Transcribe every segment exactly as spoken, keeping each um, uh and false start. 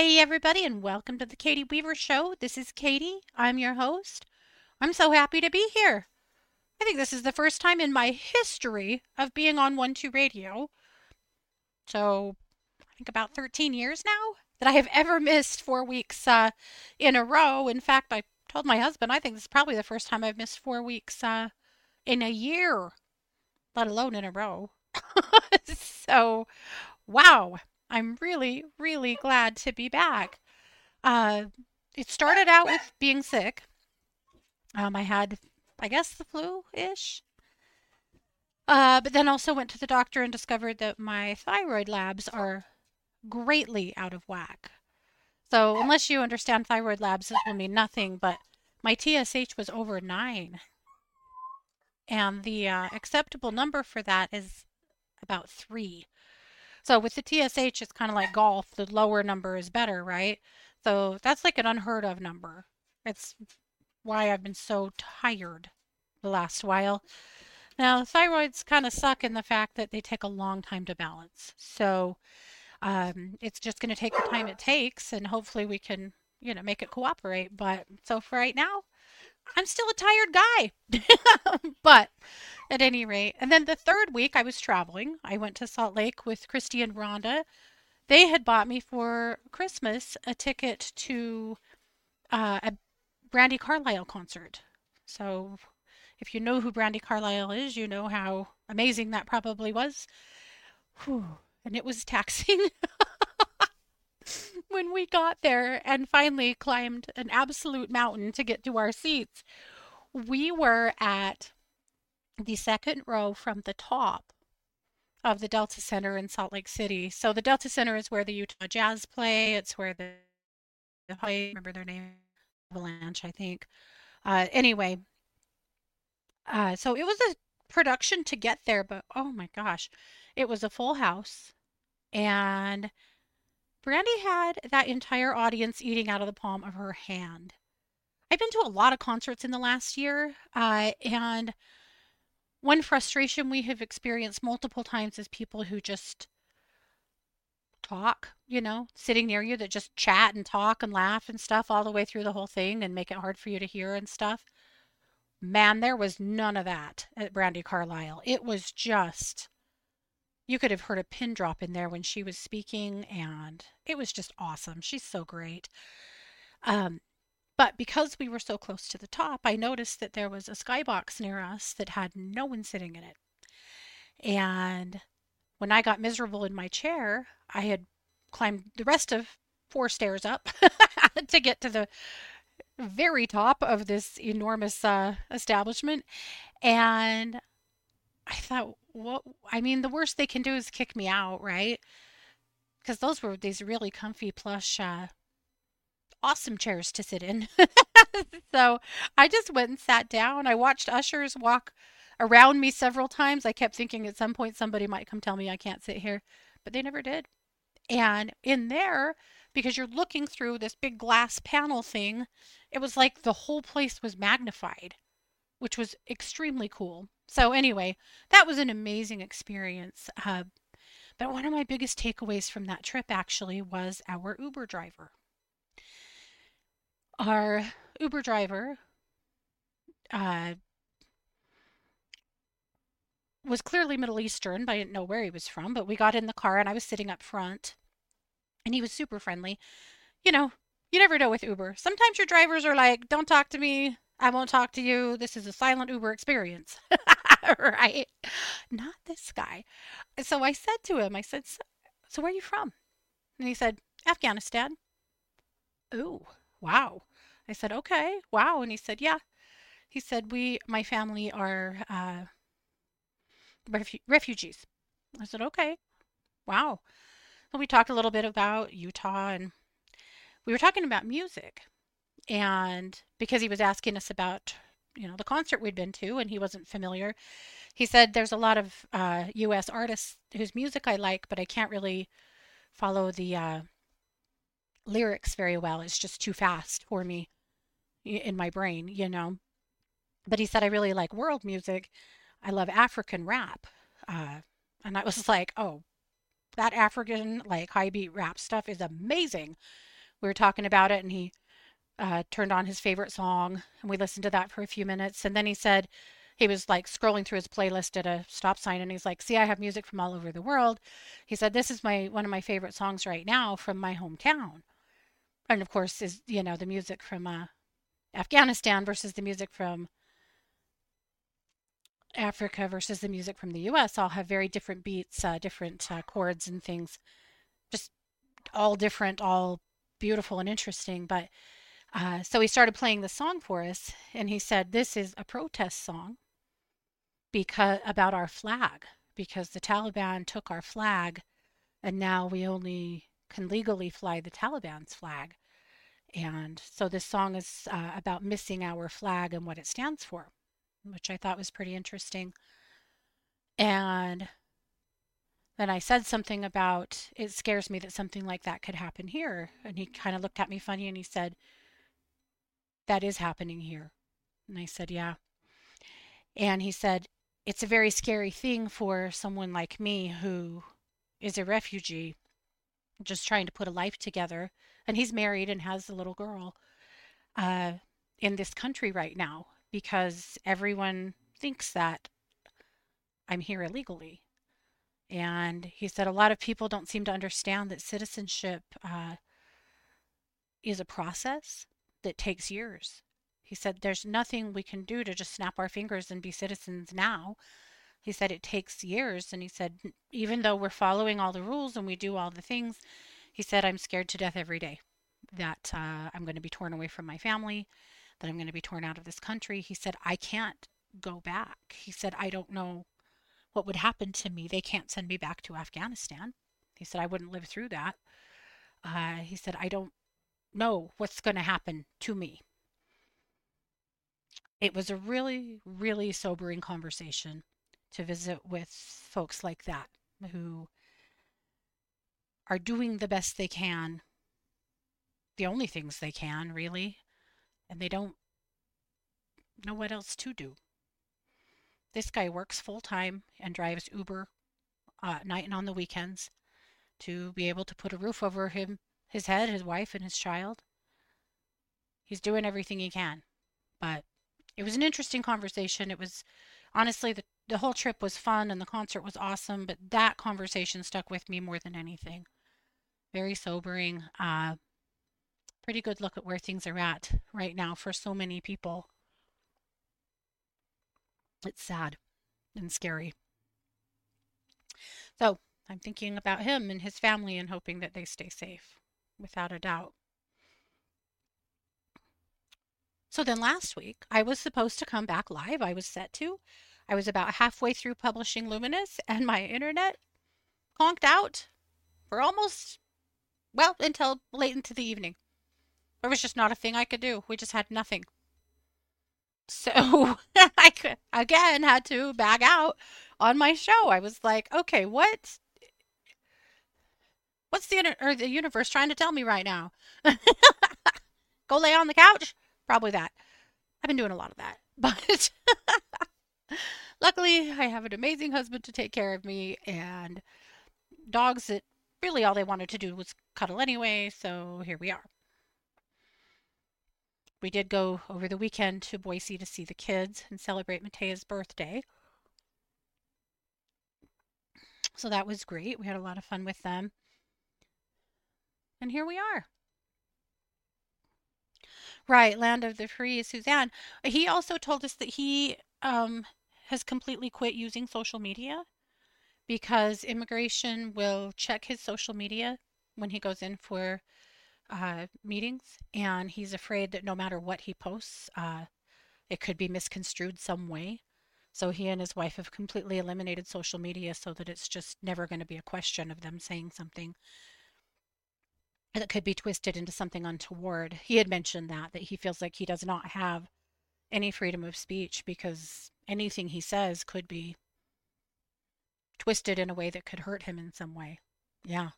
Hey, everybody, and welcome to the Katie Weaver Show. This is Katie. I'm your host. I'm so happy to be here. I think this is the first time in my history of being on One Two Radio, so I think about thirteen years now, that I have ever missed four weeks uh, in a row. In fact, I told my husband I think this is probably the first time I've missed four weeks uh, in a year, let alone in a row. So, wow, I'm really, really glad to be back. Uh, it started out with being sick. Um, I had, I guess, the flu-ish. Uh, but then also went to the doctor and discovered that my thyroid labs are greatly out of whack. So unless you understand thyroid labs, this will mean nothing. But my T S H was over nine, and the uh, acceptable number for that is about three. So with the T S H, it's kind of like golf. The lower number is better, right? So that's like an unheard of number. It's why I've been so tired the last while. Now, thyroids kind of suck in the fact that they take a long time to balance. So um, it's just going to take the time it takes, and hopefully we can, you know, make it cooperate. But so for right now, I'm still a tired guy. But at any rate, and then the third week I was traveling. I went to Salt Lake with Christy and Rhonda. They had bought me for Christmas a ticket to uh, a Brandy Carlisle concert. So if you know who Brandy Carlisle is, you know how amazing that probably was. Whew. And it was taxing when we got there and finally climbed an absolute mountain to get to our seats. We were at the second row from the top of the Delta Center in Salt Lake City. So the Delta Center is where the Utah Jazz play. It's where the I remember their name, Avalanche, I think. Uh, anyway, uh, so it was a production to get there, but oh my gosh, it was a full house, and Brandy had that entire audience eating out of the palm of her hand. I've been to a lot of concerts in the last year, uh, and one frustration we have experienced multiple times is people who just talk, you know, sitting near you that just chat and talk and laugh and stuff all the way through the whole thing and make it hard for you to hear and stuff. Man, there was none of that at Brandy Carlisle. It was just, you could have heard a pin drop in there when she was speaking, and it was just awesome. She's so great. Um, but because we were so close to the top, I noticed that there was a skybox near us that had no one sitting in it. And when I got miserable in my chair, I had climbed the rest of four stairs up to get to the very top of this enormous uh, establishment. And I thought, what? I mean, the worst they can do is kick me out, right? Because those were these really comfy, plush, uh, awesome chairs to sit in. So I just went and sat down. I watched ushers walk around me several times. I kept thinking at some point somebody might come tell me I can't sit here, but they never did. And in there, because you're looking through this big glass panel thing, it was like the whole place was magnified, which was extremely cool. So, anyway, that was an amazing experience. Uh, but one of my biggest takeaways from that trip actually was our Uber driver. Our Uber driver uh, was clearly Middle Eastern, but I didn't know where he was from. But we got in the car and I was sitting up front, and he was super friendly. You know, you never know with Uber. Sometimes your drivers are like, don't talk to me. I won't talk to you. This is a silent Uber experience. Right? Not this guy. So I said to him, I said, so, so where are you from? And he said, Afghanistan. Ooh, wow. I said, okay, wow. And he said, yeah. He said, we, my family are uh, refu- refugees. I said, okay, wow. So we talked a little bit about Utah, and we were talking about music. And because he was asking us about, you know, the concert we'd been to, and he wasn't familiar, he said there's a lot of uh, U S artists whose music I like, but I can't really follow the uh, lyrics very well. It's just too fast for me in my brain, you know. But he said I really like world music. I love African rap. Uh, and I was like, oh, that African like high beat rap stuff is amazing. We were talking about it, and he uh, turned on his favorite song, and we listened to that for a few minutes. And then he said he was like scrolling through his playlist at a stop sign, and he's like, "See, I have music from all over the world." He said, "This is my one of my favorite songs right now from my hometown." And of course, is you know the music from uh, Afghanistan versus the music from Africa versus the music from the U S all have very different beats, uh, different uh, chords and things, just all different, all beautiful and interesting. But uh, so he started playing the song for us, and he said, "This is a protest song because about our flag, because the Taliban took our flag, and now we only can legally fly the Taliban's flag. And so this song is uh, about missing our flag and what it stands for," which I thought was pretty interesting. And then I said something about it scares me that something like that could happen here. And he kind of looked at me funny and he said, "That is happening here." And I said, "Yeah." And he said, "It's a very scary thing for someone like me who is a refugee, just trying to put a life together." And he's married and has a little girl uh, in this country right now because everyone thinks that I'm here illegally. And he said a lot of people don't seem to understand that citizenship uh, is a process that takes years. He said there's nothing we can do to just snap our fingers and be citizens now. He said it takes years. And he said, even though we're following all the rules and we do all the things, he said, I'm scared to death every day that uh, I'm going to be torn away from my family, that I'm going to be torn out of this country. He said, I can't go back. He said, I don't know what would happen to me. They can't send me back to Afghanistan. He said, I wouldn't live through that. Uh, he said, I don't know what's going to happen to me. It was a really, really sobering conversation to visit with folks like that who are doing the best they can, the only things they can, really, and they don't know what else to do. This guy works full time and drives Uber uh, at night and on the weekends to be able to put a roof over him, his head, his wife, and his child. He's doing everything he can. But it was an interesting conversation. It was honestly the the whole trip was fun and the concert was awesome, but that conversation stuck with me more than anything. Very sobering. Uh, pretty good look at where things are at right now for so many people. It's sad and scary. So I'm thinking about him and his family and hoping that they stay safe, without a doubt. So then last week, I was supposed to come back live. I was set to. I was about halfway through publishing Luminous, and my internet conked out for almost, well, until late into the evening. There was just not a thing I could do. We just had nothing. So I could, again had to bag out on my show. I was like, okay, what what's the inter- or the universe trying to tell me right now? Go lay on the couch? Probably that. I've been doing a lot of that. But luckily, I have an amazing husband to take care of me and dogs that really all they wanted to do was cuddle anyway, so here we are. We did go over the weekend to Boise to see the kids and celebrate Matea's birthday. So that was great. We had a lot of fun with them. And here we are. Right, Land of the Free, Suzanne. He also told us that he um, has completely quit using social media because immigration will check his social media when he goes in for uh, meetings, and he's afraid that no matter what he posts, uh, it could be misconstrued some way. So he and his wife have completely eliminated social media so that it's just never going to be a question of them saying something that could be twisted into something untoward. He had mentioned that that he feels like he does not have any freedom of speech because anything he says could be twisted in a way that could hurt him in some way. Yeah.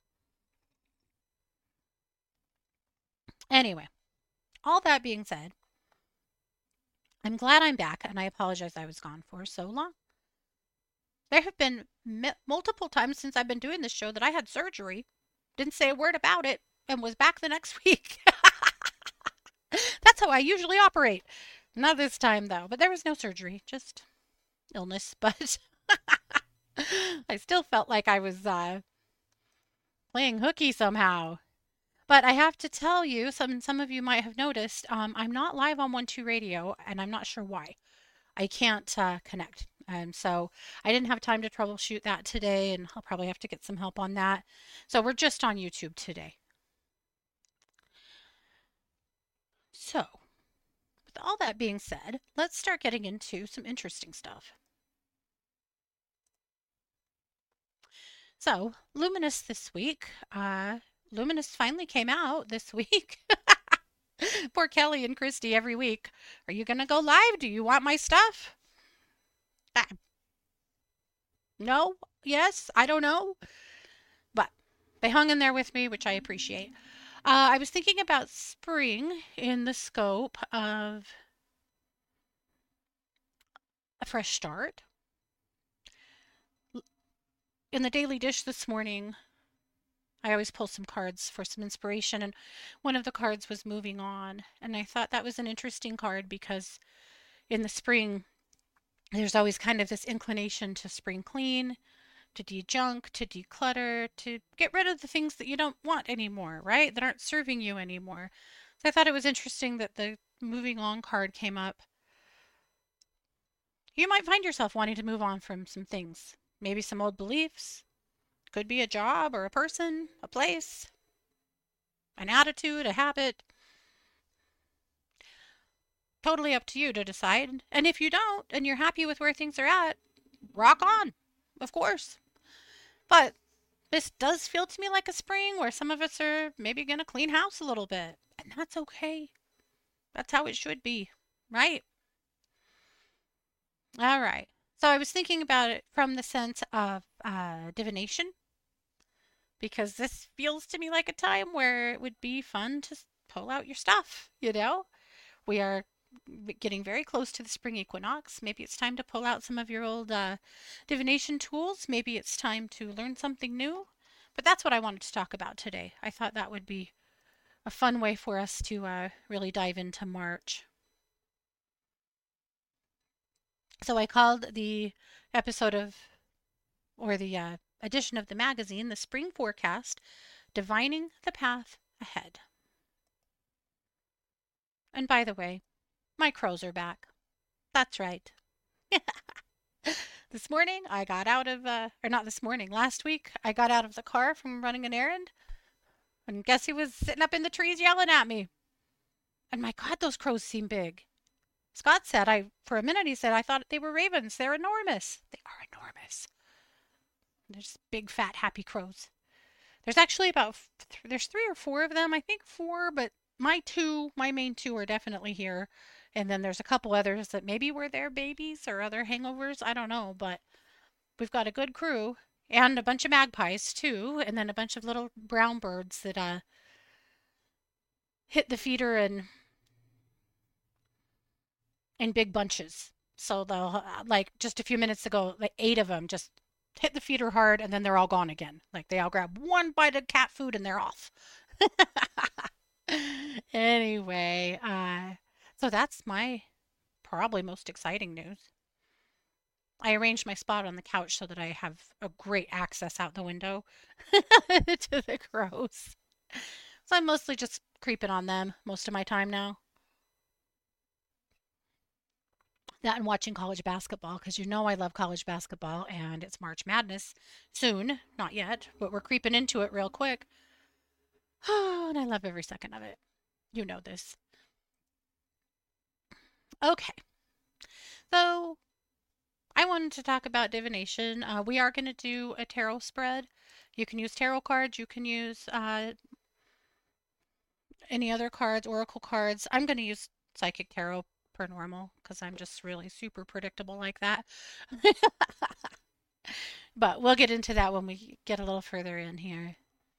Anyway, all that being said, I'm glad I'm back, and I apologize I was gone for so long. There have been m- multiple times since I've been doing this show that I had surgery. Didn't say a word about it. and was back the next week. That's how I usually operate. Not this time, though. But there was no surgery, just illness. But I still felt like I was uh, playing hooky somehow. But I have to tell you, some some of you might have noticed, um, I'm not live on One Two Radio, and I'm not sure why. I can't uh, connect. And so I didn't have time to troubleshoot that today, and I'll probably have to get some help on that. So we're just on YouTube today. So, with all that being said, let's start getting into some interesting stuff. So, Luminous this week. Uh, Luminous finally came out this week. Poor Kelly and Christy every week. Are you going to go live? Do you want my stuff? Ah, no? Yes? I don't know. But they hung in there with me, which I appreciate. Uh, I was thinking about spring in the scope of a fresh start. In the Daily Dish this morning, I always pull some cards for some inspiration, and one of the cards was moving on. And I thought that was an interesting card because in the spring, there's always kind of this inclination to spring clean, to de-junk, to declutter, to get rid of the things that you don't want anymore, right? That aren't serving you anymore. So I thought it was interesting that the moving on card came up. You might find yourself wanting to move on from some things, maybe some old beliefs. Could be a job or a person, a place, an attitude, a habit. Totally up to you to decide. And if you don't, and you're happy with where things are at, rock on, of course. But this does feel to me like a spring where some of us are maybe going to clean house a little bit. And that's okay. That's how it should be, right? All right. So I was thinking about it from the sense of uh, divination, because this feels to me like a time where it would be fun to pull out your stuff, you know? We are getting very close to the spring equinox. Maybe it's time to pull out some of your old uh, divination tools. Maybe it's time to learn something new. But that's what I wanted to talk about today. I thought that would be a fun way for us to uh, really dive into March. So I called the episode of, or the uh, edition of the magazine, The Spring Forecast, Divining the Path Ahead. And by the way, my crows are back. That's right. This morning I got out of, uh, or not this morning, last week I got out of the car from running an errand, and guess who was sitting up in the trees yelling at me? And my God, those crows seem big. Scott said, I, for a minute he said, I thought they were ravens. They're enormous. They are enormous. They're just big, fat, happy crows. There's actually about, there's three or four of them. I think four, but my two, my main two are definitely here. And then there's a couple others that maybe were their babies or other hangovers. I don't know, but we've got a good crew and a bunch of magpies too. And then a bunch of little brown birds that uh, hit the feeder in, in big bunches. So they'll, uh, like just a few minutes ago, like eight of them just hit the feeder hard and then they're all gone again. Like they all grab one bite of cat food and they're off. Anyway, uh, so that's my probably most exciting news. I arranged my spot on the couch so that I have a great access out the window to the crows. So I'm mostly just creeping on them most of my time now. That and watching college basketball because you know I love college basketball and it's March Madness soon. Not yet, but we're creeping into it real quick. Oh, and I love every second of it. You know this. Okay, so I wanted to talk about divination. Uh, we are going to do a tarot spread. You can use tarot cards. You can use uh, any other cards, oracle cards. I'm going to use psychic tarot per normal because I'm just really super predictable like that. But we'll get into that when we get a little further in here.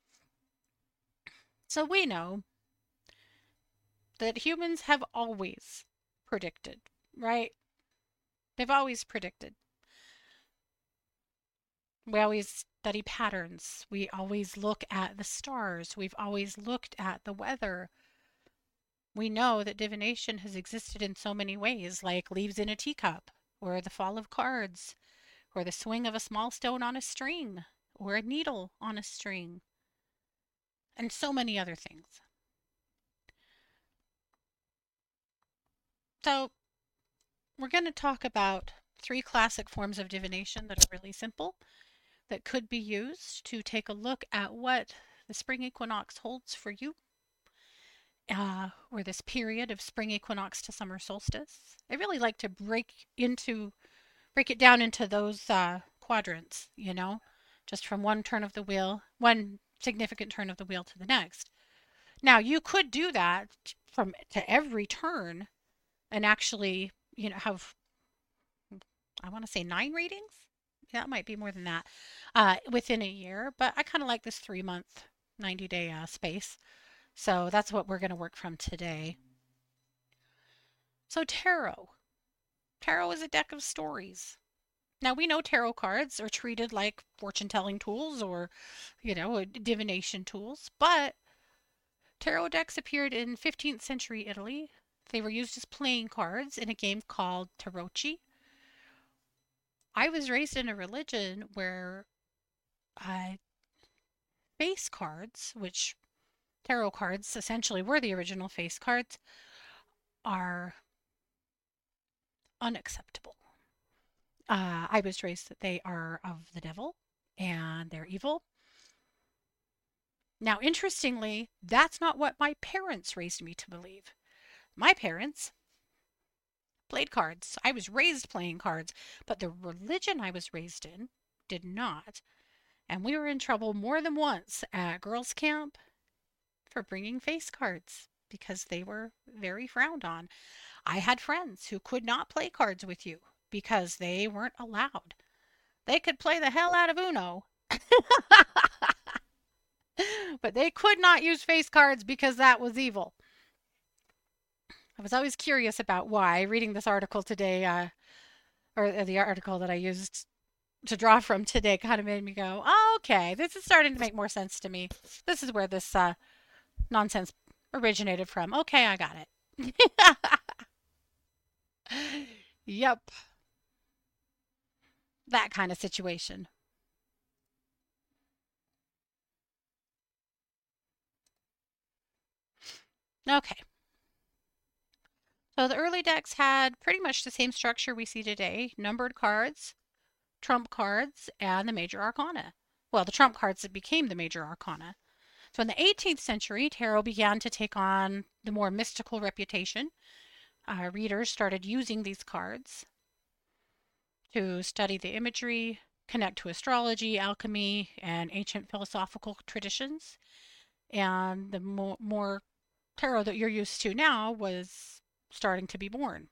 So we know that humans have always predicted, right? They've always predicted. We always study patterns. We always look at the stars. We've always looked at the weather. We know that divination has existed in so many ways, like leaves in a teacup, or the fall of cards, or the swing of a small stone on a string, or a needle on a string, and so many other things. So, we're going to talk about three classic forms of divination that are really simple, that could be used to take a look at what the spring equinox holds for you, uh, or this period of spring equinox to summer solstice. I really like to break into break it down into those uh, quadrants, you know, just from one turn of the wheel, one significant turn of the wheel to the next. Now you could do that from to every turn and actually, you know, have, I want to say nine readings. Yeah, it might be more than that uh, within a year, but I kind of like this three month, ninety day uh, space. So that's what we're going to work from today. So, tarot. Tarot is a deck of stories. Now, we know tarot cards are treated like fortune telling tools or, you know, divination tools, but tarot decks appeared in fifteenth century Italy. They were used as playing cards in a game called Tarocchi. I was raised in a religion where uh, face cards, which tarot cards essentially were the original face cards, are unacceptable. Uh, I was raised that they are of the devil and they're evil. Now, interestingly, that's not what my parents raised me to believe. My parents played cards. I was raised playing cards, but the religion I was raised in did not. And we were in trouble more than once at girls' camp for bringing face cards because they were very frowned on. I had friends who could not play cards with you because they weren't allowed. They could play the hell out of Uno, but they could not use face cards because that was evil. I was always curious about why. Reading this article today, uh, or the article that I used to draw from today, kind of made me go, oh, okay, this is starting to make more sense to me. This is where this uh, nonsense originated from. Okay, I got it. Yep, that kind of situation. Okay, so the early decks had pretty much the same structure we see today: numbered cards, trump cards, and the major arcana. Well, the trump cards that became the major arcana. So in the eighteenth century, tarot began to take on the more mystical reputation. Uh, readers started using these cards to study the imagery, connect to astrology, alchemy, and ancient philosophical traditions. And the more, more tarot that you're used to now was starting to be born.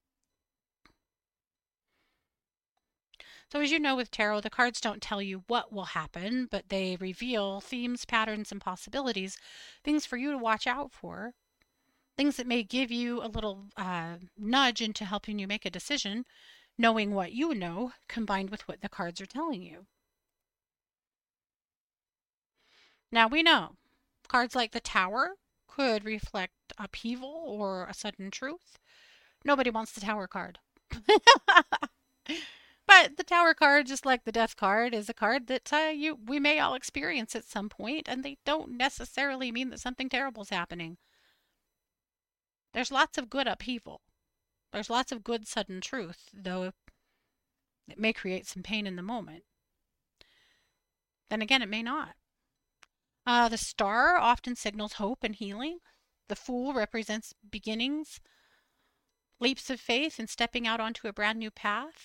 So, as you know, with tarot, the cards don't tell you what will happen, but they reveal themes, patterns, and possibilities, things for you to watch out for, things that may give you a little uh, nudge into helping you make a decision, knowing what you know combined with what the cards are telling you. Now, we know cards like the Tower could reflect upheaval or a sudden truth. Nobody wants the Tower card. But the Tower card, just like the Death card, is a card that uh, you we may all experience at some point, and they don't necessarily mean that something terrible is happening. There's lots of good upheaval. There's lots of good sudden truth, though it may create some pain in the moment. Then again, it may not. Uh, the star often signals hope and healing. The fool represents beginnings, leaps of faith, and stepping out onto a brand new path.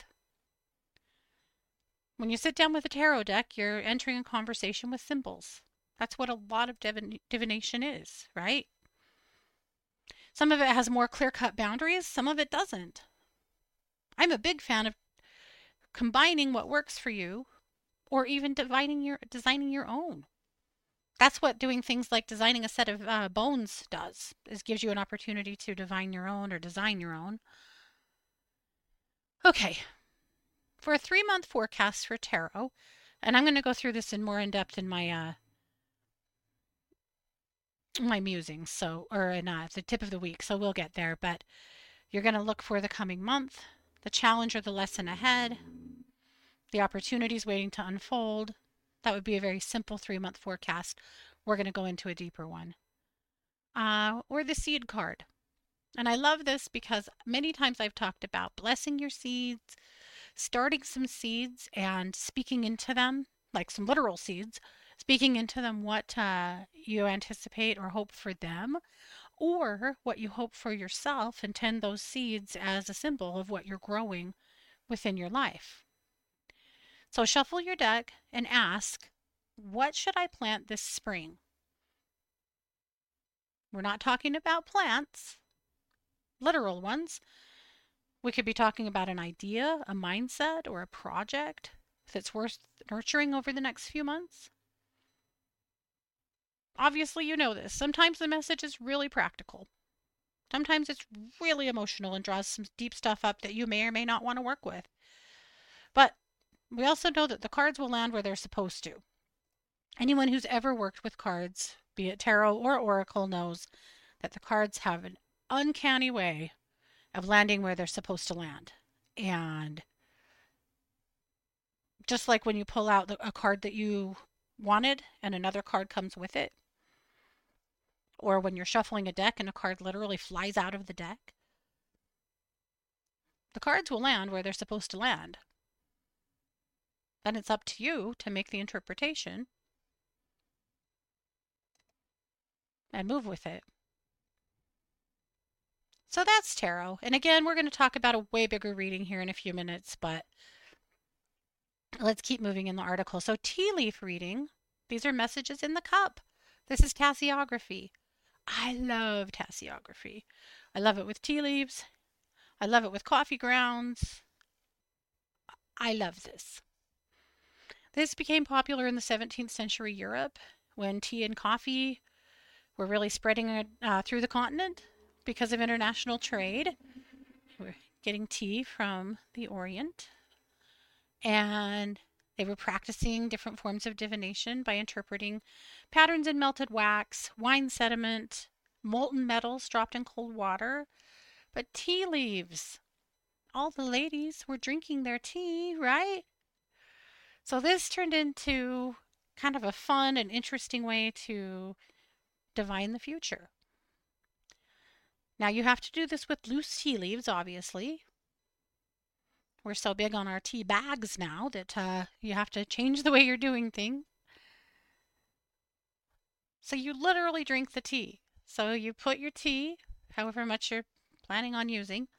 When you sit down with a tarot deck, you're entering a conversation with symbols. That's what a lot of divin- divination is, right? Some of it has more clear cut boundaries, some of it doesn't. I'm a big fan of combining what works for you or even dividing your, designing your own. That's what doing things like designing a set of uh, bones does, is gives you an opportunity to divine your own or design your own. Okay, for a three month forecast for tarot, And I'm going to go through this in more in depth in my uh, my musings, so or in uh, the tip of the week. So we'll get there. But you're going to look for the coming month, the challenge or the lesson ahead, the opportunities waiting to unfold. That would be a very simple three month forecast. We're going to go into a deeper one. Uh, or the seed card. And I love this because many times I've talked about blessing your seeds, starting some seeds and speaking into them, like some literal seeds, speaking into them what uh, you anticipate or hope for them, or what you hope for yourself, and tend those seeds as a symbol of what you're growing within your life. So shuffle your deck and ask, what should I plant this spring? We're not talking about plants, literal ones. We could be talking about an idea, a mindset, or a project that's worth nurturing over the next few months. Obviously, you know this. Sometimes the message is really practical. Sometimes it's really emotional and draws some deep stuff up that you may or may not want to work with. But we also know that the cards will land where they're supposed to. Anyone who's ever worked with cards, be it tarot or oracle, knows that the cards have an uncanny way of landing where they're supposed to land. And just like when you pull out a card that you wanted and another card comes with it, or when you're shuffling a deck and a card literally flies out of the deck, the cards will land where they're supposed to land. Then it's up to you to make the interpretation and move with it. So that's tarot. And again, we're going to talk about a way bigger reading here in a few minutes, but let's keep moving in the article. So tea leaf reading, these are messages in the cup. This is Tasseography. I love Tasseography. I love it with tea leaves. I love it with coffee grounds. I love this. This became popular in the seventeenth century Europe when tea and coffee were really spreading uh, through the continent because of international trade. We're getting tea from the Orient. And they were practicing different forms of divination by interpreting patterns in melted wax, wine sediment, molten metals dropped in cold water. But tea leaves, all the ladies were drinking their tea, right? So this turned into kind of a fun and interesting way to divine the future. Now you have to do this with loose tea leaves, obviously. We're so big on our tea bags now that uh, you have to change the way you're doing things. So you literally drink the tea. So you put your tea, however much you're planning on using,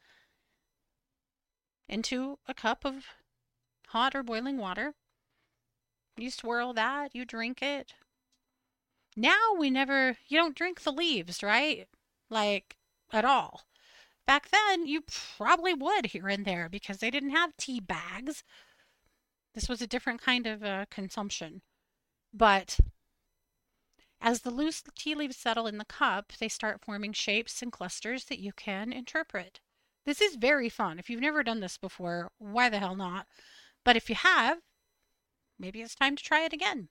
into a cup of hot or boiling water. You swirl that, you drink it. Now we never, you don't drink the leaves, right? Like, at all. Back then, you probably would here and there because they didn't have tea bags. This was a different kind of uh, consumption. But as the loose tea leaves settle in the cup, they start forming shapes and clusters that you can interpret. This is very fun. If you've never done this before, why the hell not? But if you have, maybe it's time to try it again.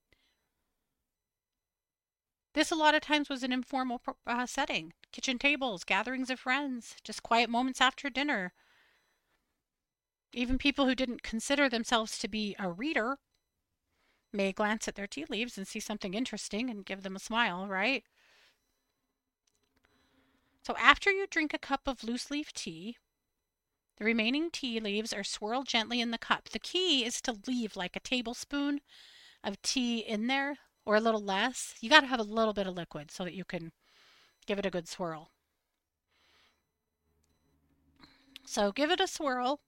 This a lot of times was an informal uh, setting. Kitchen tables, gatherings of friends, just quiet moments after dinner. Even people who didn't consider themselves to be a reader may glance at their tea leaves and see something interesting and give them a smile, right? So after you drink a cup of loose leaf tea, the remaining tea leaves are swirled gently in the cup. The key is to leave like a tablespoon of tea in there, or a little less. You got to have a little bit of liquid so that you can give it a good swirl. So give it a swirl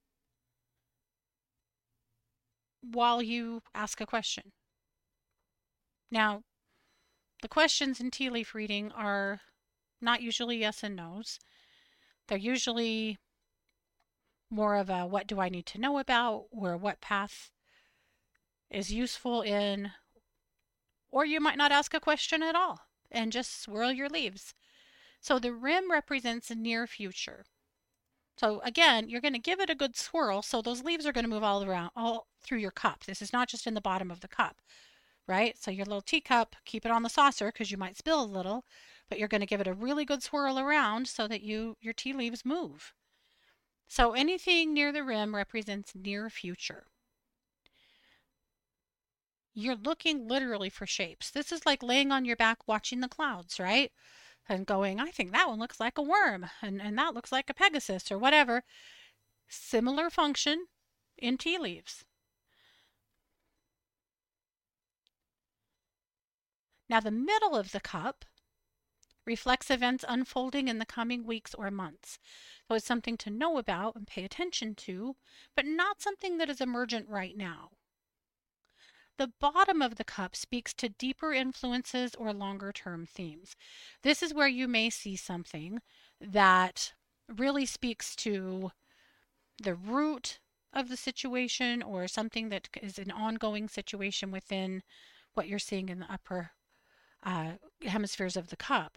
while you ask a question. Now, the questions in tea leaf reading are not usually yes and no's. They're usually more of a what do I need to know about, or what path is useful in, or you might not ask a question at all and just swirl your leaves. So the rim represents a near future. So again, you're going to give it a good swirl, so those leaves are going to move all around, all through your cup. This is not just in the bottom of the cup, right? So your little teacup, keep it on the saucer because you might spill a little, but you're going to give it a really good swirl around so that you your tea leaves move. So anything near the rim represents near future. You're looking literally for shapes. This is like laying on your back watching the clouds, right? And going, I think that one looks like a worm, and, and that looks like a Pegasus or whatever. Similar function in tea leaves. Now, the middle of the cup reflects events unfolding in the coming weeks or months. So it's something to know about and pay attention to, but not something that is emergent right now. The bottom of the cup speaks to deeper influences or longer term themes. This is where you may see something that really speaks to the root of the situation or something that is an ongoing situation within what you're seeing in the upper uh, hemispheres of the cup.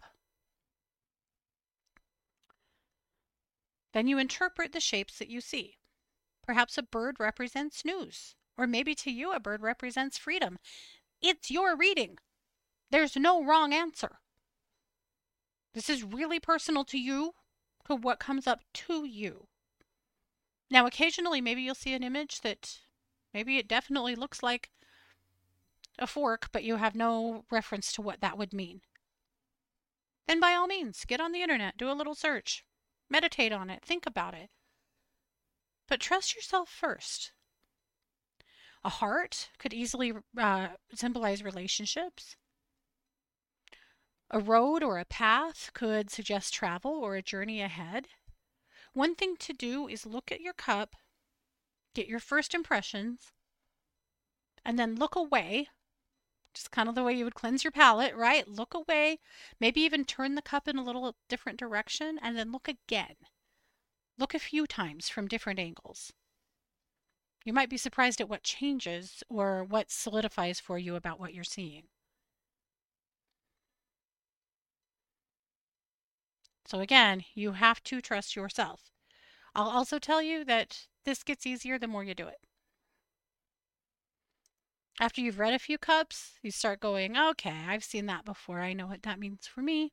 Then you interpret the shapes that you see. Perhaps a bird represents news, or maybe to you a bird represents freedom. It's your reading. There's no wrong answer. This is really personal to you, to what comes up to you. Now, occasionally, maybe you'll see an image that maybe it definitely looks like a fork, but you have no reference to what that would mean. Then by all means, get on the internet, do a little search, meditate on it, think about it. But trust yourself first. A heart could easily uh, symbolize relationships. A road or a path could suggest travel or a journey ahead. One thing to do is look at your cup, get your first impressions, and then look away. Just kind of the way you would cleanse your palate, right? Look away, maybe even turn the cup in a little different direction, and then look again. Look a few times from different angles. You might be surprised at what changes or what solidifies for you about what you're seeing. So again, you have to trust yourself. I'll also tell you that this gets easier the more you do it. After you've read a few cups, you start going, okay, I've seen that before. I know what that means for me.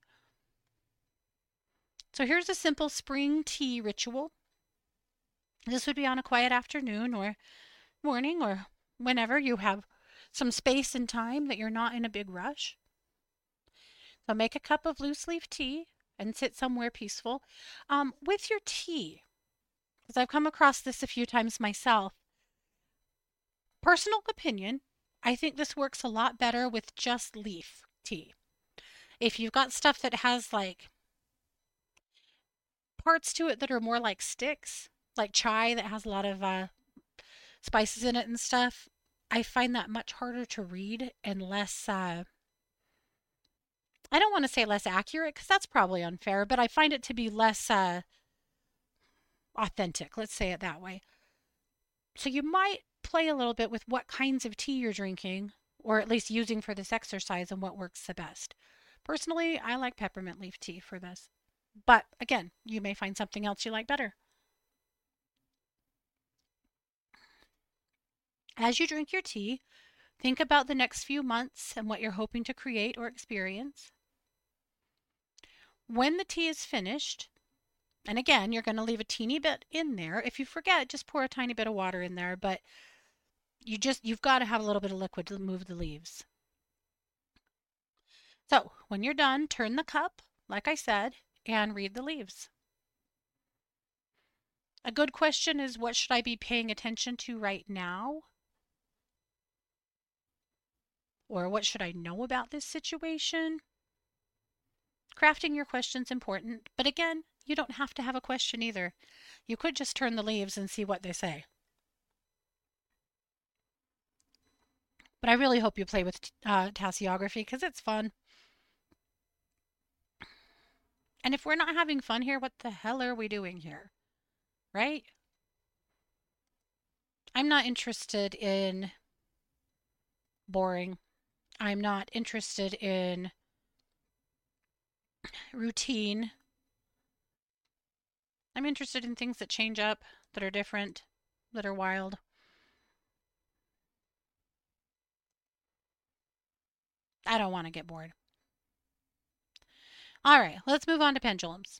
So here's a simple spring tea ritual. This would be on a quiet afternoon or morning or whenever you have some space and time that you're not in a big rush. So make a cup of loose leaf tea and sit somewhere peaceful. Um, with your tea, because I've come across this a few times myself, personal opinion, I think this works a lot better with just leaf tea. If you've got stuff that has like parts to it that are more like sticks, like chai that has a lot of uh, spices in it and stuff, I find that much harder to read and less, uh, I don't want to say less accurate because that's probably unfair, but I find it to be less uh, authentic. Let's say it that way. So you might play a little bit with what kinds of tea you're drinking, or at least using for this exercise and what works the best. Personally, I like peppermint leaf tea for this. But again, you may find something else you like better. As you drink your tea, think about the next few months and what you're hoping to create or experience. When the tea is finished, and again, you're going to leave a teeny bit in there. If you forget, just pour a tiny bit of water in there, but you just you've got to have a little bit of liquid to move the leaves. So, when you're done, turn the cup, like I said, and read the leaves. A good question is, what should I be paying attention to right now? Or what should I know about this situation? Crafting your question's important, but again, you don't have to have a question either. You could just turn the leaves and see what they say. But I really hope you play with uh, Tasseography because it's fun. And if we're not having fun here, what the hell are we doing here? Right? I'm not interested in boring. I'm not interested in routine. I'm interested in things that change up, that are different, that are wild. I don't want to get bored. All right, let's move on to pendulums.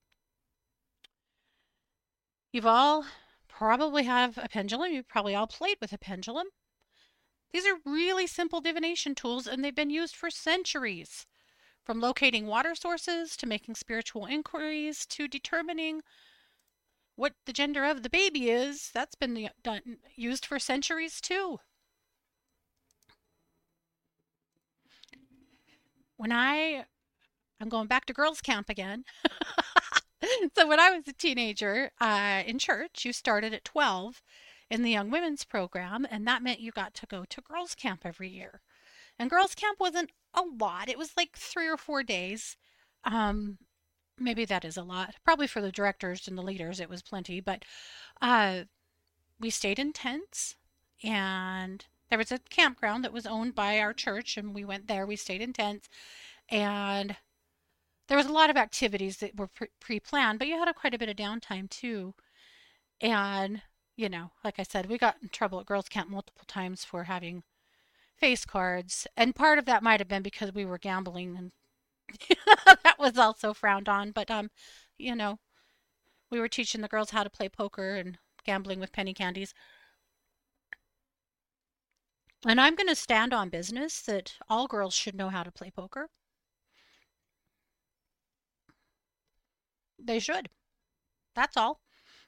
You've all probably have a pendulum. You've probably all played with a pendulum. These are really simple divination tools, and they've been used for centuries. From locating water sources to making spiritual inquiries to determining what the gender of the baby is, that's been done, used for centuries too. When I, I'm going back to girls' camp again. So when I was a teenager uh, in church, you started at twelve in the Young Women's Program, and that meant you got to go to girls' camp every year. And girls' camp wasn't a lot, it was like three or four days. Um, Maybe that is a lot. Probably for the directors and the leaders, it was plenty, but uh, we stayed in tents, and there was a campground that was owned by our church, and we went there. We stayed in tents, and there was a lot of activities that were pre planned, but you had a, quite a bit of downtime too. And, you know, like I said, we got in trouble at girls' camp multiple times for having face cards. And part of that might have been because we were gambling, and that was also frowned on. But, um, you know, we were teaching the girls how to play poker and gambling with penny candies. And I'm going to stand on business that all girls should know how to play poker. They should. That's all.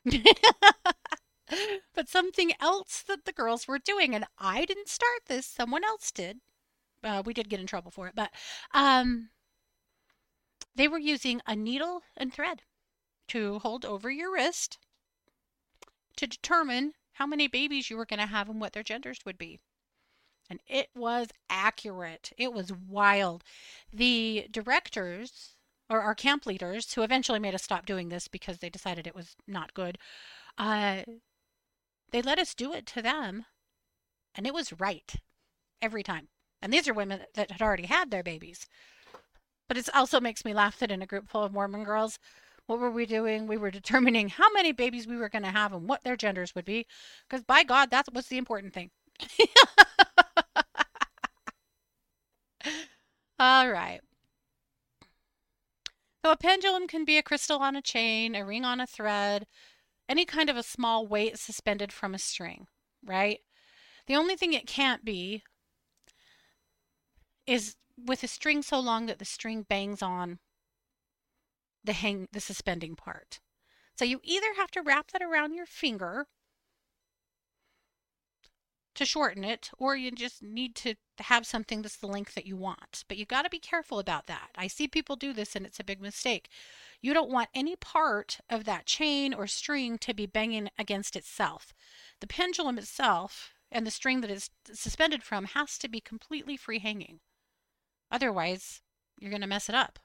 But something else that the girls were doing, and I didn't start this, someone else did. Uh, we did get in trouble for it, but um, they were using a needle and thread to hold over your wrist to determine how many babies you were going to have and what their genders would be. And it was accurate. It was wild. The directors, or our camp leaders, who eventually made us stop doing this because they decided it was not good, uh, they let us do it to them, and it was right every time. And these are women that had already had their babies. But it also makes me laugh that in a group full of Mormon girls, what were we doing? We were determining how many babies we were going to have and what their genders would be. Because by God, that was the important thing. All right. So a pendulum can be a crystal on a chain, a ring on a thread, any kind of a small weight suspended from a string, right? The only thing it can't be is with a string so long that the string bangs on the hang the suspending part. So you either have to wrap that around your finger to shorten it, or you just need to have something that's the length that you want. But you got to be careful about that. I see people do this and it's a big mistake. You don't want any part of that chain or string to be banging against itself. The pendulum itself and the string that is suspended from has to be completely free hanging. Otherwise, you're going to mess it up.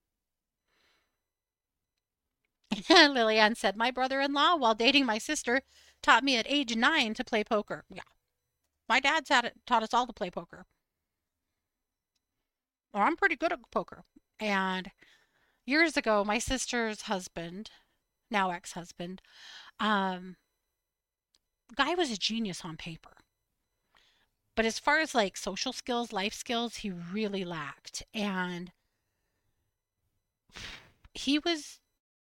Lillian said, my brother-in-law, while dating my sister, taught me at age nine to play poker. Yeah. My dad taught, taught us all to play poker. Well, I'm pretty good at poker. And years ago, my sister's husband, now ex-husband, um, guy was a genius on paper. But as far as like social skills, life skills, he really lacked. And he was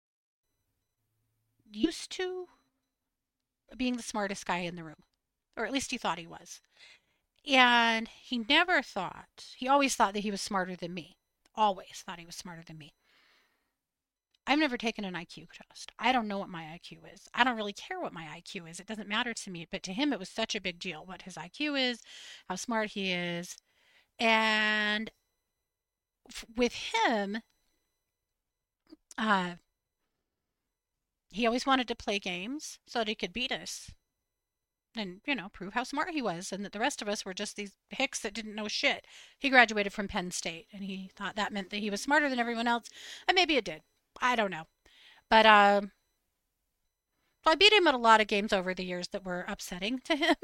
used to being the smartest guy in the room, or at least he thought he was. And he never thought, he always thought that he was smarter than me. Always thought he was smarter than me. I've never taken an I Q test. I don't know what my I Q is. I don't really care what my I Q is. It doesn't matter to me. But to him, it was such a big deal what his I Q is, how smart he is. And with him, uh, he always wanted to play games so that he could beat us and, you know, prove how smart he was and that the rest of us were just these hicks that didn't know shit. He graduated from Penn State and he thought that meant that he was smarter than everyone else. And maybe it did. I don't know. But uh, I beat him at a lot of games over the years that were upsetting to him.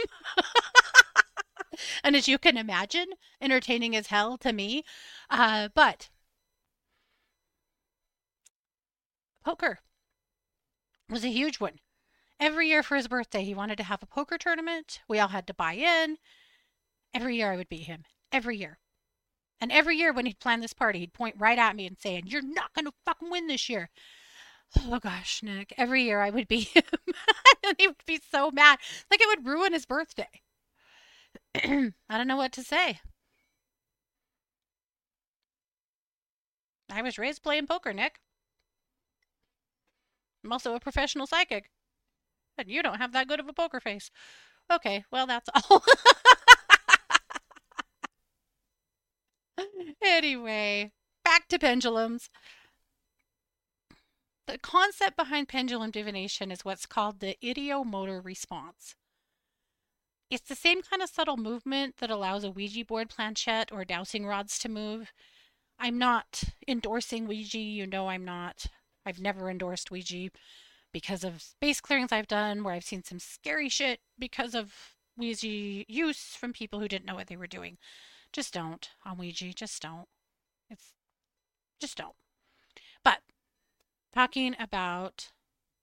And as you can imagine, entertaining as hell to me. Uh, but poker. It was a huge one. Every year for his birthday, he wanted to have a poker tournament. We all had to buy in. Every year I would beat him. Every year. And every year when he'd plan this party, he'd point right at me and saying, "You're not going to fucking win this year." Oh gosh, Nick. Every year I would beat him. And he would be so mad. Like it would ruin his birthday. I don't know what to say. I was raised playing poker, Nick. I'm also a professional psychic. And you don't have that good of a poker face. Okay, well, that's all. Anyway, back to pendulums. The concept behind pendulum divination is what's called the ideomotor response. It's the same kind of subtle movement that allows a Ouija board planchette or dowsing rods to move. I'm not endorsing Ouija, you know I'm not. I've never endorsed Ouija because of space clearings I've done where I've seen some scary shit because of Ouija use from people who didn't know what they were doing. Just don't on Ouija, just don't. It's just don't. But talking about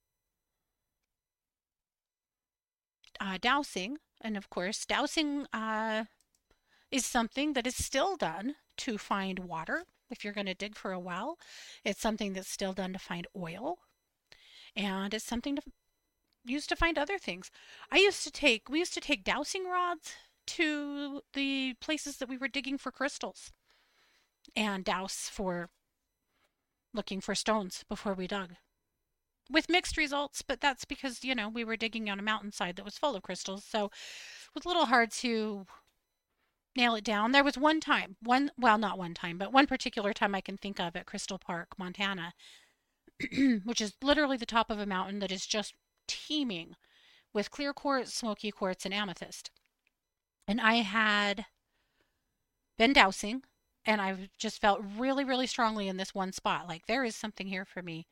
uh, dowsing, and of course, dowsing uh, is something that is still done to find water. If you're going to dig for a well, it's something that's still done to find oil, and it's something to use to find other things. I used to take, we used to take dowsing rods to the places that we were digging for crystals and douse for looking for stones before we dug. With mixed results, but that's because, you know, we were digging on a mountainside that was full of crystals, so it was a little hard to nail it down. There was one time, one, well, not one time, but one particular time I can think of at Crystal Park, Montana, which is literally the top of a mountain that is just teeming with clear quartz, smoky quartz, and amethyst. And I had been dowsing, and I just felt really, really strongly in this one spot. Like, there is something here for me.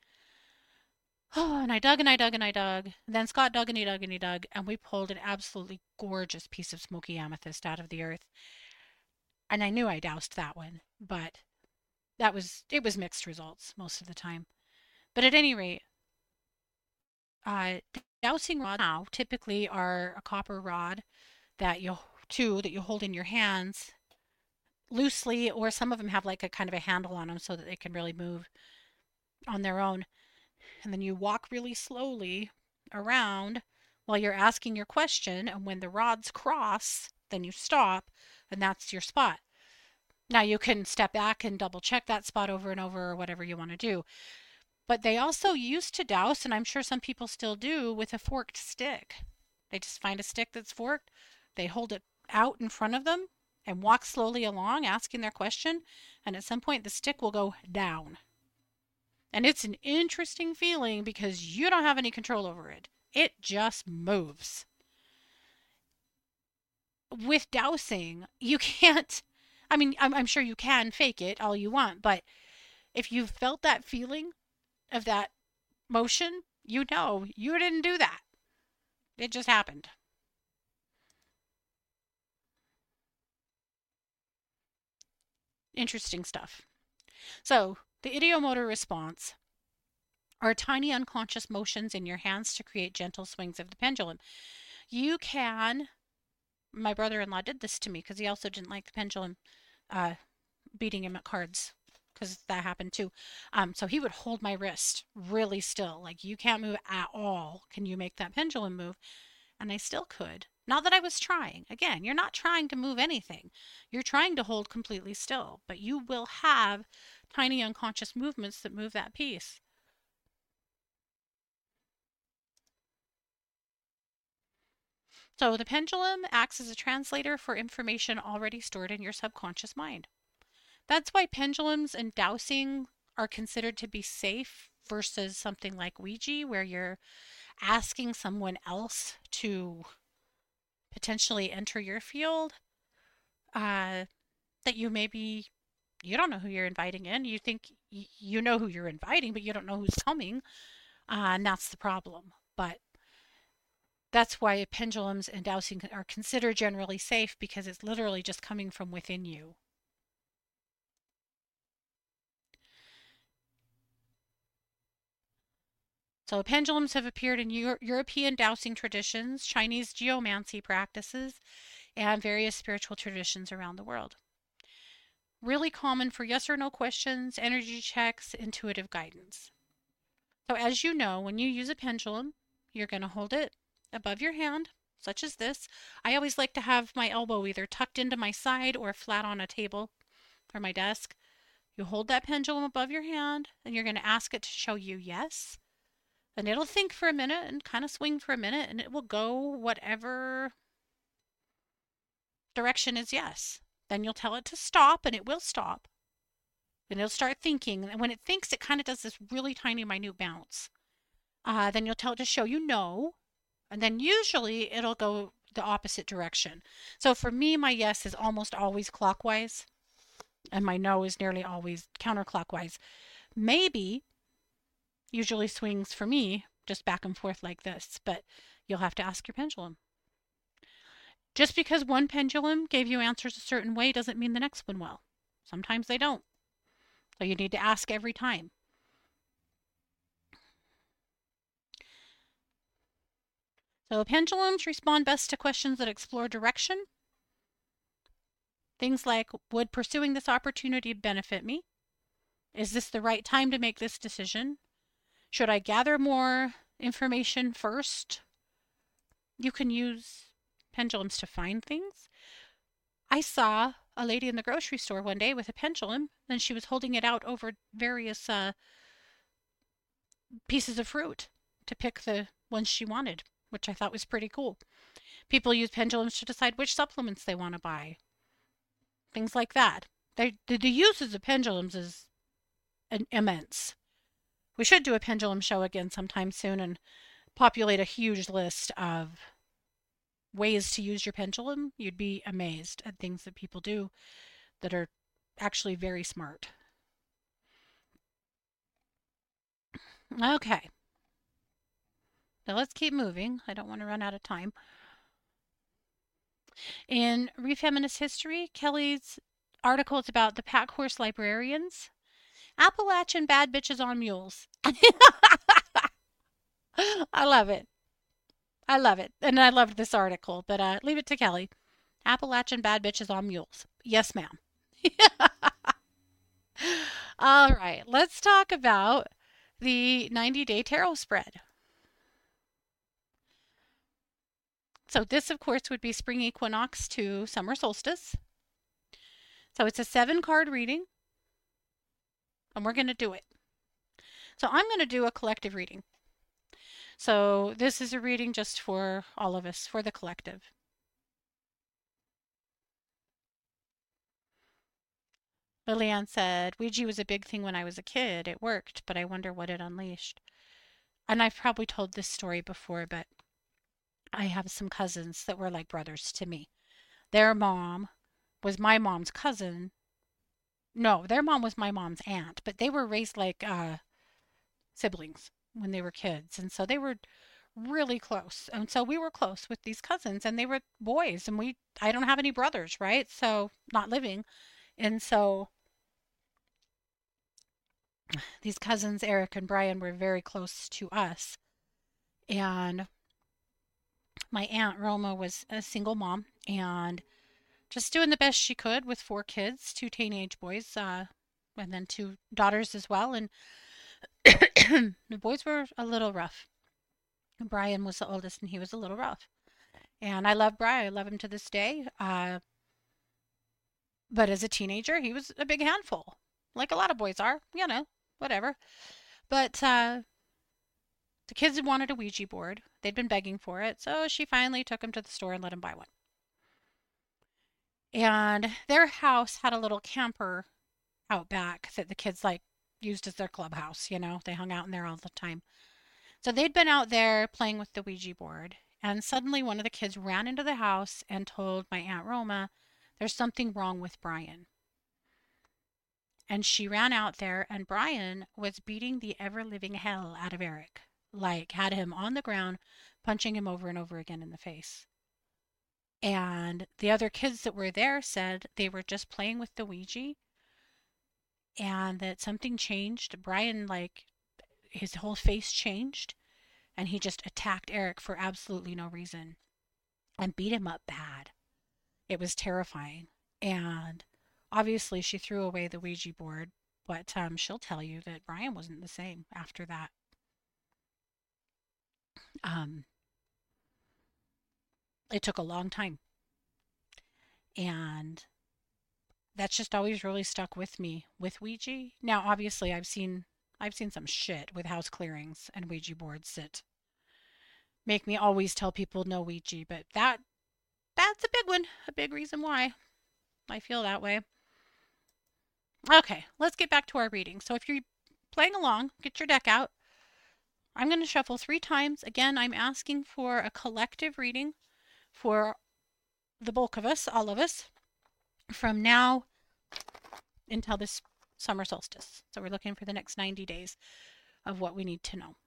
Oh, and I dug and I dug and I dug. And then Scott dug and he dug and he dug, and we pulled an absolutely gorgeous piece of smoky amethyst out of the earth. And I knew I doused that one, but that was it was mixed results most of the time. But at any rate, uh, dowsing rods now typically are a copper rod that you two that you hold in your hands loosely, or some of them have like a kind of a handle on them so that they can really move on their own. And then you walk really slowly around while you're asking your question. And when the rods cross, then you stop, and that's your spot. Now you can step back and double check that spot over and over or whatever you want to do. But they also used to douse, and I'm sure some people still do, with a forked stick. They just find a stick that's forked, they hold it out in front of them and walk slowly along asking their question, and at some point the stick will go down. And it's an interesting feeling because you don't have any control over it. It just moves. With dowsing, you can't, I mean, I'm, I'm sure you can fake it all you want, but if you've felt that feeling of that motion, you know you didn't do that. It just happened. Interesting stuff. So, the ideomotor response are tiny unconscious motions in your hands to create gentle swings of the pendulum. You can, my brother in law did this to me because he also didn't like the pendulum uh, beating him at cards because that happened too. Um, so he would hold my wrist really still, like you can't move at all. Can you make that pendulum move? And I still could. Not that I was trying. Again, you're not trying to move anything. You're trying to hold completely still, but you will have tiny unconscious movements that move that piece. So the pendulum acts as a translator for information already stored in your subconscious mind. That's why pendulums and dowsing are considered to be safe versus something like Ouija, where you're asking someone else to potentially enter your field uh, that you maybe you don't know who you're inviting in. You think y- you know who you're inviting, but you don't know who's coming, uh, and that's the problem. But that's why pendulums and dowsing are considered generally safe because it's literally just coming from within you. So pendulums have appeared in Euro- European dowsing traditions, Chinese geomancy practices, and various spiritual traditions around the world. Really common for yes or no questions, energy checks, intuitive guidance. So as you know, when you use a pendulum, you're going to hold it above your hand, such as this. I always like to have my elbow either tucked into my side or flat on a table or my desk. You hold that pendulum above your hand and you're going to ask it to show you yes. And it'll think for a minute and kind of swing for a minute and it will go whatever direction is yes. Then you'll tell it to stop and it will stop. Then it'll start thinking. And when it thinks, it kind of does this really tiny, minute bounce. Uh, then you'll tell it to show you no. And then usually it'll go the opposite direction. So for me, my yes is almost always clockwise. And my no is nearly always counterclockwise. Maybe usually swings for me just back and forth like this, but you'll have to ask your pendulum. Just because one pendulum gave you answers a certain way doesn't mean the next one will. Sometimes they don't. So you need to ask every time. So pendulums respond best to questions that explore direction. Things like, would pursuing this opportunity benefit me? Is this the right time to make this decision? Should I gather more information first? You can use pendulums to find things. I saw a lady in the grocery store one day with a pendulum, and she was holding it out over various uh, pieces of fruit to pick the ones she wanted, which I thought was pretty cool. People use pendulums to decide which supplements they want to buy. Things like that. They, the, the uses of pendulums is an, immense. We should do a pendulum show again sometime soon and populate a huge list of ways to use your pendulum. You'd be amazed at things that people do that are actually very smart. Okay. Now let's keep moving. I don't want to run out of time. In Refeminist History, Kelly's article is about the pack horse librarians. Appalachian bad bitches on mules. I love it. I love it. And I loved this article, but uh, leave it to Kelly. Appalachian bad bitches on mules. Yes, ma'am. All right, let's talk about the ninety day tarot spread. So this, of course, would be spring equinox to summer solstice. So it's a seven card reading, and we're going to do it. So I'm going to do a collective reading. So this is a reading just for all of us, for the collective. Lillian said, Ouija was a big thing when I was a kid. It worked, but I wonder what it unleashed. And I've probably told this story before, but I have some cousins that were like brothers to me. Their mom was my mom's cousin. No, their mom was my mom's aunt, but they were raised like uh, siblings when they were kids. And so they were really close. And so we were close with these cousins and they were boys and we I don't have any brothers, right? So not living. And so these cousins, Eric and Brian, were very close to us. And my aunt Roma was a single mom and just doing the best she could with four kids, two teenage boys, uh, and then two daughters as well. And the boys were a little rough. Brian was the oldest and he was a little rough. And I love Brian. I love him to this day. Uh, but as a teenager, he was a big handful. Like a lot of boys are, you know, whatever. But uh, the kids wanted a Ouija board. They'd been begging for it. So she finally took him to the store and let him buy one. And their house had a little camper out back that the kids like used as their clubhouse, you know. They hung out in there all the time. So they'd been out there playing with the Ouija board, and suddenly one of the kids ran into the house and told my Aunt Roma, there's something wrong with Brian. And she ran out there, and Brian was beating the ever-living hell out of Eric, like had him on the ground, punching him over and over again in the face. And the other kids that were there said they were just playing with the Ouija and that something changed. Brian, like, his whole face changed and he just attacked Eric for absolutely no reason and beat him up bad. It was terrifying. And obviously, she threw away the Ouija board, but um, she'll tell you that Brian wasn't the same after that. Um, it took a long time. And that's just always really stuck with me with Ouija. Now, obviously, I've seen I've seen some shit with house clearings and Ouija boards that make me always tell people no Ouija, but that that's a big one, a big reason why I feel that way. Okay, let's get back to our reading. So if you're playing along, get your deck out. I'm going to shuffle three times. Again, I'm asking for a collective reading for the bulk of us, all of us, from now until this summer solstice. So we're looking for the next ninety days of what we need to know.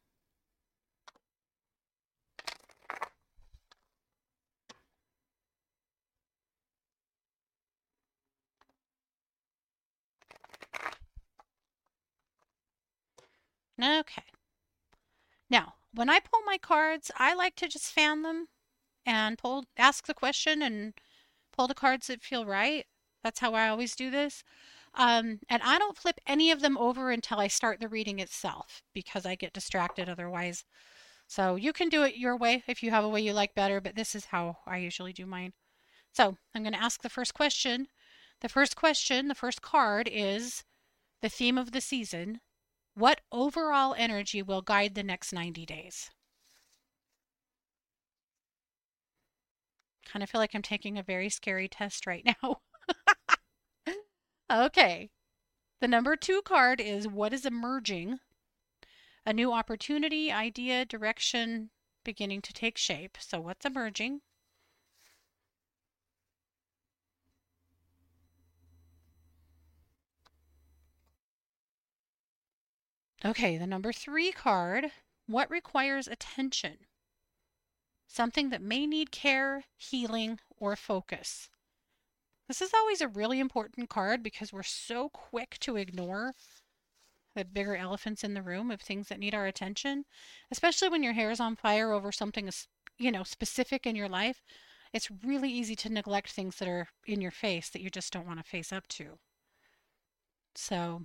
Okay. Now, when I pull my cards, I like to just fan them and pull, ask the question and pull the cards that feel right. That's how I always do this. Um, and I don't flip any of them over until I start the reading itself because I get distracted otherwise. So you can do it your way if you have a way you like better, but this is how I usually do mine. So I'm going to ask the first question. The first question, the first card is the theme of the season. What overall energy will guide the next ninety days? Kind of feel like I'm taking a very scary test right now. Okay. The number two card is what is emerging? A new opportunity, idea, direction beginning to take shape. So what's emerging? Okay, the number three card, what requires attention? Something that may need care, healing, or focus. This is always a really important card because we're so quick to ignore the bigger elephants in the room of things that need our attention, especially when your hair is on fire over something, you know, specific in your life. It's really easy to neglect things that are in your face that you just don't want to face up to. So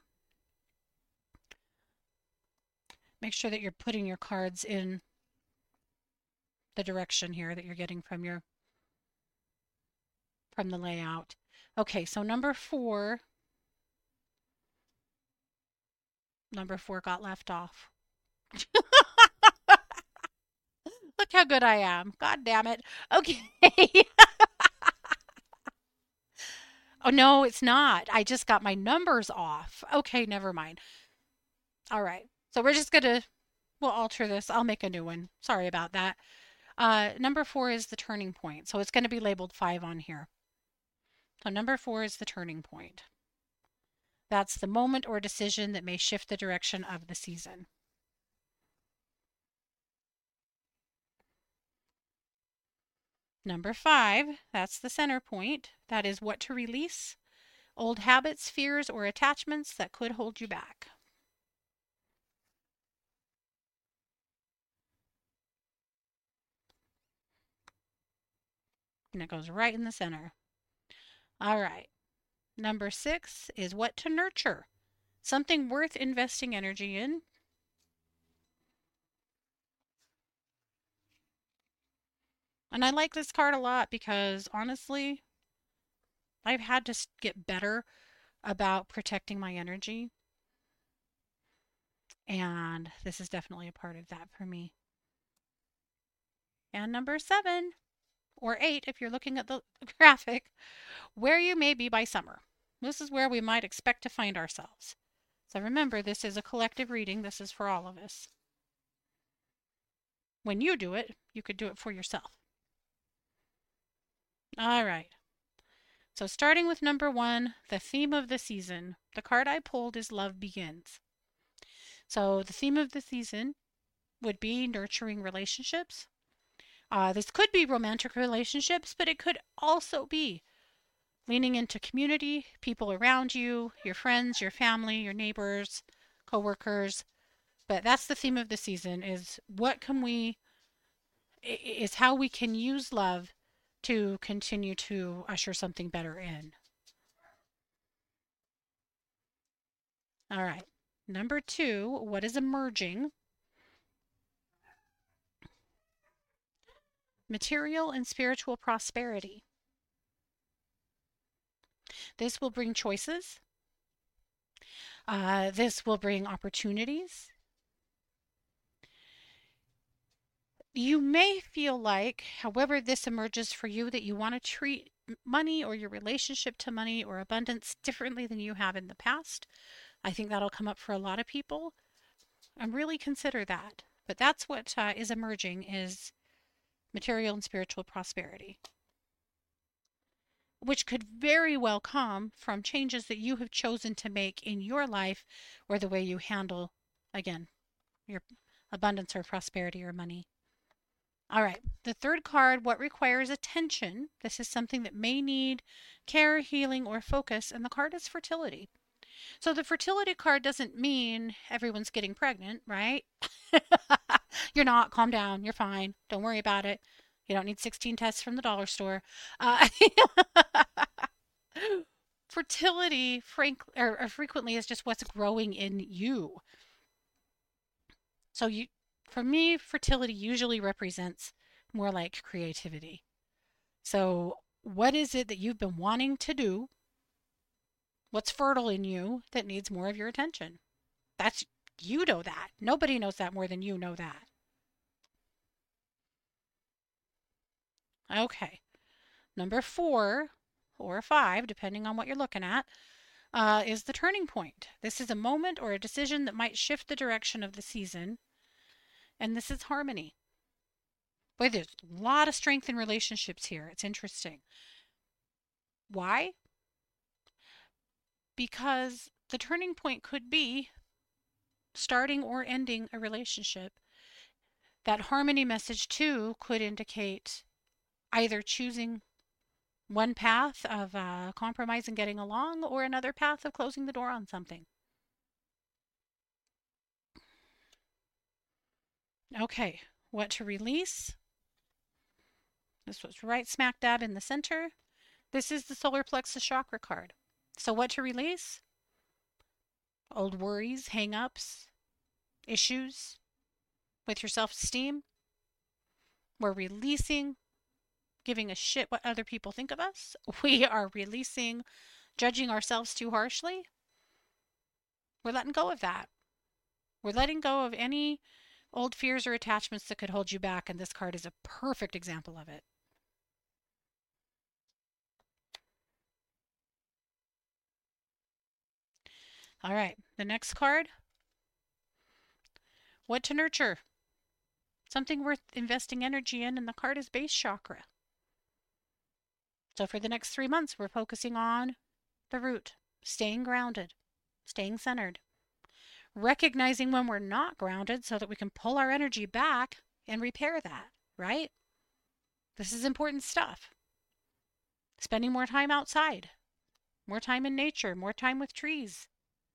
make sure that you're putting your cards in the direction here that you're getting from your from the layout. Okay, so number four, number four got left off. Look how good I am. God damn it. Okay. Oh, no, it's not. I just got my numbers off. Okay, never mind. All right. So we're just going to, we'll alter this. I'll make a new one. Sorry about that. Uh, number four is the turning point. So it's going to be labeled five on here. So number four is the turning point. That's the moment or decision that may shift the direction of the season. Number five, that's the center point. That is what to release. Old habits, fears, or attachments that could hold you back. And it goes right in the center. All right. Number six is what to nurture. Something worth investing energy in. And I like this card a lot because honestly, I've had to get better about protecting my energy. And this is definitely a part of that for me. And number seven, or eight, if you're looking at the graphic, where you may be by summer. This is where we might expect to find ourselves. So remember, this is a collective reading. This is for all of us. When you do it, you could do it for yourself. All right. So starting with number one, the theme of the season. The card I pulled is Love Begins. So the theme of the season would be nurturing relationships. Uh, this could be romantic relationships, but it could also be leaning into community, people around you, your friends, your family, your neighbors, coworkers, But that's the theme of the season is what can we is how we can use love to continue to usher something better in. All right. Number two, what is emerging? Material and spiritual prosperity. This will bring choices. Uh, this will bring opportunities. You may feel like, however this emerges for you, that you want to treat money or your relationship to money or abundance differently than you have in the past. I think that'll come up for a lot of people. And really consider that. But that's what uh, is emerging is material and spiritual prosperity, which could very well come from changes that you have chosen to make in your life or the way you handle, again, your abundance or prosperity or money. All right, the third card, what requires attention? This is something that may need care, healing, or focus, and the card is fertility. So the fertility card doesn't mean everyone's getting pregnant, right? You're not, calm down, you're fine, don't worry about it. You don't need sixteen tests from the dollar store. Uh, fertility, frank, or, or frequently is just what's growing in you. So you, for me, fertility usually represents more like creativity. So what is it that you've been wanting to do? What's fertile in you that needs more of your attention? That's, you know that. Nobody knows that more than you know that. Okay. Number four or five, depending on what you're looking at, uh, is the turning point. This is a moment or a decision that might shift the direction of the season. And this is harmony. Boy, there's a lot of strength in relationships here. It's interesting. Why? Because the turning point could be starting or ending a relationship. That harmony message, too, could indicate either choosing one path of uh, compromise and getting along or another path of closing the door on something. Okay, what to release? This was right smack dab in the center. This is the solar plexus chakra card. So what to release? Old worries, hang-ups, issues with your self-esteem. We're releasing giving a shit what other people think of us. We are releasing judging ourselves too harshly. We're letting go of that. We're letting go of any old fears or attachments that could hold you back, and this card is a perfect example of it. All right, the next card. What to nurture? Something worth investing energy in, and the card is base chakra. So for the next three months, we're focusing on the root, staying grounded, staying centered, recognizing when we're not grounded so that we can pull our energy back and repair that, right? This is important stuff. Spending more time outside, more time in nature, more time with trees,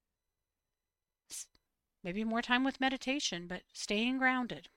maybe more time with meditation, but staying grounded.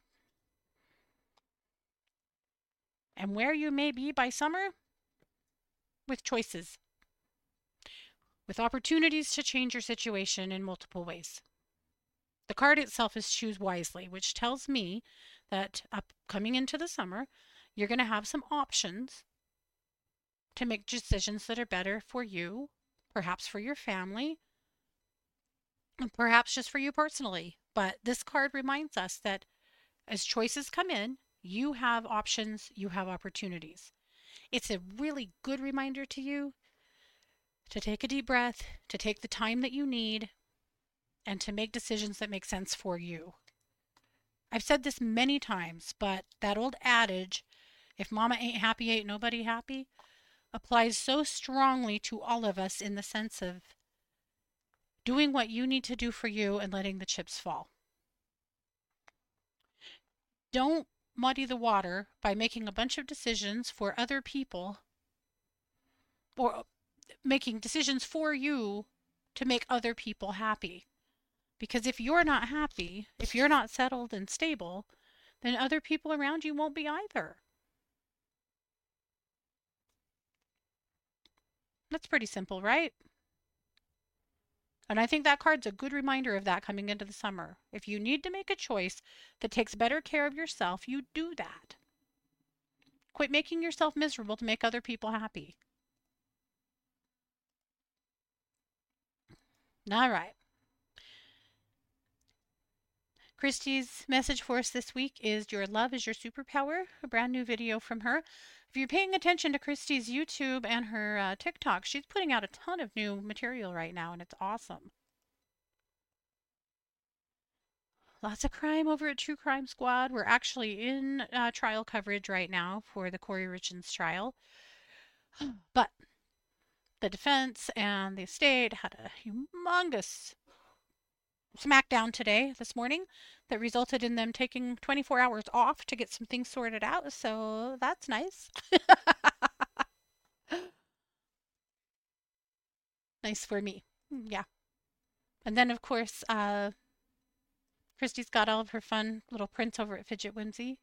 And where you may be by summer, with choices, with opportunities to change your situation in multiple ways. The card itself is choose wisely, which tells me that up coming into the summer, you're going to have some options to make decisions that are better for you, perhaps for your family, and perhaps just for you personally. But this card reminds us that as choices come in, you have options, you have opportunities. It's a really good reminder to you to take a deep breath, to take the time that you need, and to make decisions that make sense for you. I've said this many times, but that old adage, if mama ain't happy, ain't nobody happy, applies so strongly to all of us in the sense of doing what you need to do for you and letting the chips fall. Don't muddy the water by making a bunch of decisions for other people or making decisions for you to make other people happy. Because if you're not happy, if you're not settled and stable, then other people around you won't be either. That's pretty simple, right? And I think that card's a good reminder of that coming into the summer. If you need to make a choice that takes better care of yourself, you do that. Quit making yourself miserable to make other people happy. All right. Christy's message for us this week is Your Love is Your Superpower, a brand new video from her. If you're paying attention to Christy's YouTube and her uh, TikTok, she's putting out a ton of new material right now, and it's awesome. Lots of crime over at True Crime Squad. We're actually in uh, trial coverage right now for the Corey Richins trial. But the defense and the estate had a humongous smackdown today, this morning, that resulted in them taking twenty-four hours off to get some things sorted out. So that's nice. Nice for me. Yeah. And then, of course, uh, Christy's got all of her fun little prints over at Fidget Whimsy.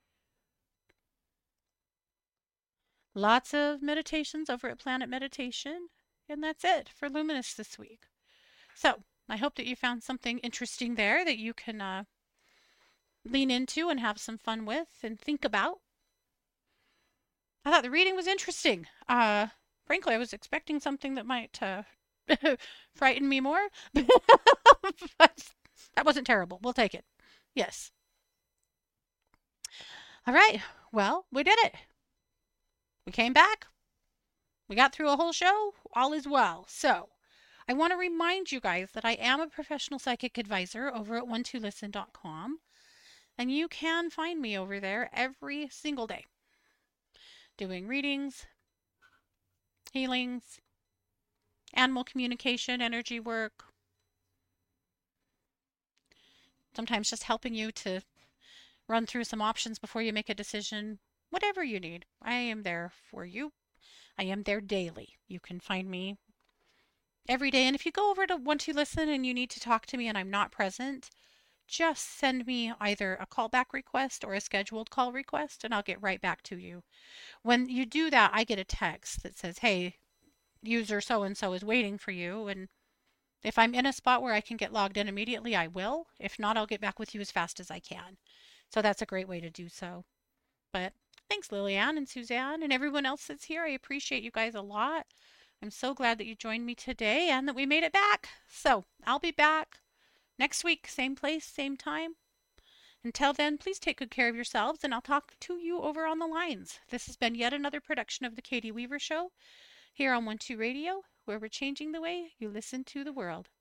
Lots of meditations over at Planet Meditation. And that's it for Luminous this week. So I hope that you found something interesting there that you can uh, lean into and have some fun with and think about. I thought the reading was interesting. Uh, frankly, I was expecting something that might uh, frighten me more. But that wasn't terrible. We'll take it. Yes. All right. Well, we did it. We came back. We got through a whole show. All is well. So I want to remind you guys that I am a professional psychic advisor over at one two listen dot com. And you can find me over there every single day doing readings, healings, animal communication, energy work, sometimes just helping you to run through some options before you make a decision. Whatever you need, I am there for you. I am there daily. You can find me every day. And if you go over to one two listen and you need to talk to me and I'm not present, just send me either a callback request or a scheduled call request, and I'll get right back to you. When you do that, I get a text that says, hey, user so-and-so is waiting for you. And if I'm in a spot where I can get logged in immediately, I will. If not, I'll get back with you as fast as I can. So that's a great way to do so. But thanks, Liliane and Suzanne and everyone else that's here. I appreciate you guys a lot. I'm so glad that you joined me today and that we made it back. So I'll be back next week, same place, same time. Until then, please take good care of yourselves, and I'll talk to you over on the lines. This has been yet another production of The Katie Weaver Show here on one two Radio, where we're changing the way you listen to the world.